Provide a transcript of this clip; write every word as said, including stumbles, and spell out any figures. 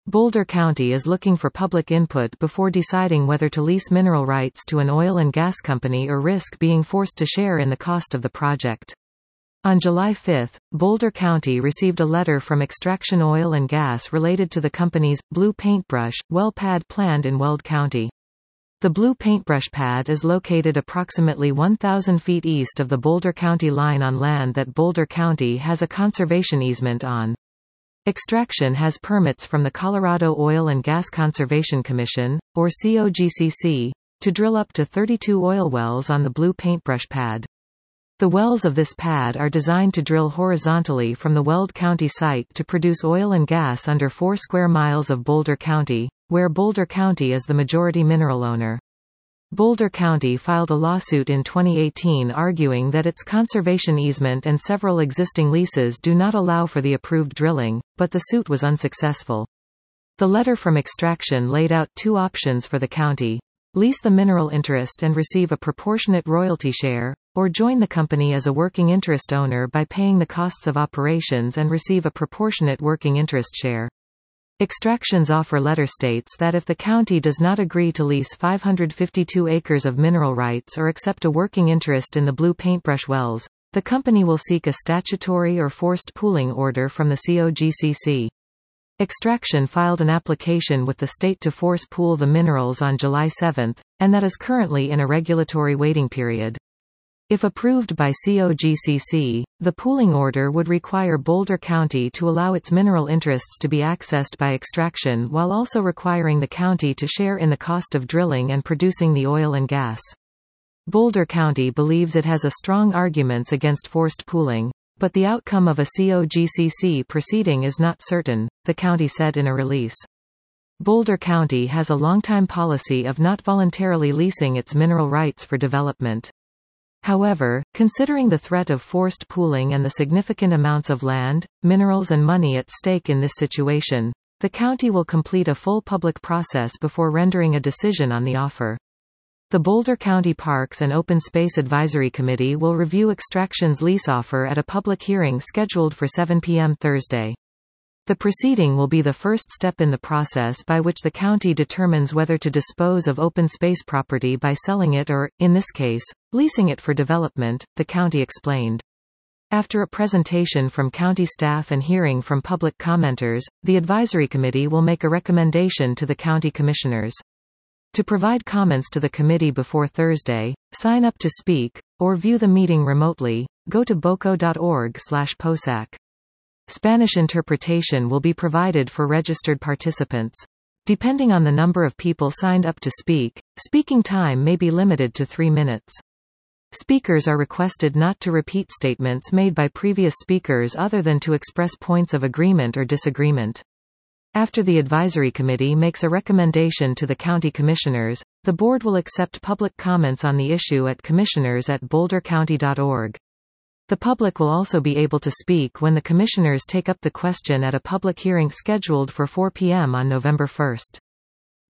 Boulder County is looking for public input before deciding whether to lease mineral rights to an oil and gas company or risk being forced to share in the cost of the project. On July fifth, Boulder County received a letter from Extraction Oil and Gas related to the company's Blue Paintbrush well pad planned in Weld County. The Blue Paintbrush pad is located approximately one thousand feet east of the Boulder County line on land that Boulder County has a conservation easement on. Extraction has permits from the Colorado Oil and Gas Conservation Commission, or C O G C C, to drill up to thirty-two oil wells on the Blue Paintbrush pad. The wells of this pad are designed to drill horizontally from the Weld County site to produce oil and gas under four square miles of Boulder County, where Boulder County is the majority mineral owner. Boulder County filed a lawsuit in twenty eighteen arguing that its conservation easement and several existing leases do not allow for the approved drilling, but the suit was unsuccessful. The letter from Extraction laid out two options for the county: lease the mineral interest and receive a proportionate royalty share, or join the company as a working interest owner by paying the costs of operations and receive a proportionate working interest share. Extraction's offer letter states that if the county does not agree to lease five hundred fifty-two acres of mineral rights or accept a working interest in the Blue Paintbrush wells, the company will seek a statutory or forced pooling order from the C O G C C. Extraction filed an application with the state to force pool the minerals on July seventh, and that is currently in a regulatory waiting period. If approved by C O G C C, the pooling order would require Boulder County to allow its mineral interests to be accessed by Extraction while also requiring the county to share in the cost of drilling and producing the oil and gas. Boulder County believes it has a strong arguments against forced pooling, but the outcome of a C O G C C proceeding is not certain, the county said in a release. Boulder County has a longtime policy of not voluntarily leasing its mineral rights for development. However, considering the threat of forced pooling and the significant amounts of land, minerals and money at stake in this situation, the county will complete a full public process before rendering a decision on the offer. The Boulder County Parks and Open Space Advisory Committee will review Extraction's lease offer at a public hearing scheduled for seven p m Thursday. The proceeding will be the first step in the process by which the county determines whether to dispose of open space property by selling it or, in this case, leasing it for development, the county explained. After a presentation from county staff and hearing from public commenters, the advisory committee will make a recommendation to the county commissioners. To provide comments to the committee before Thursday, sign up to speak, or view the meeting remotely, go to boco dot org slash posac. Spanish interpretation will be provided for registered participants. Depending on the number of people signed up to speak, speaking time may be limited to three minutes. Speakers are requested not to repeat statements made by previous speakers other than to express points of agreement or disagreement. After the advisory committee makes a recommendation to the county commissioners, the board will accept public comments on the issue at commissioners at boulder county dot org. The public will also be able to speak when the commissioners take up the question at a public hearing scheduled for four p m on November first.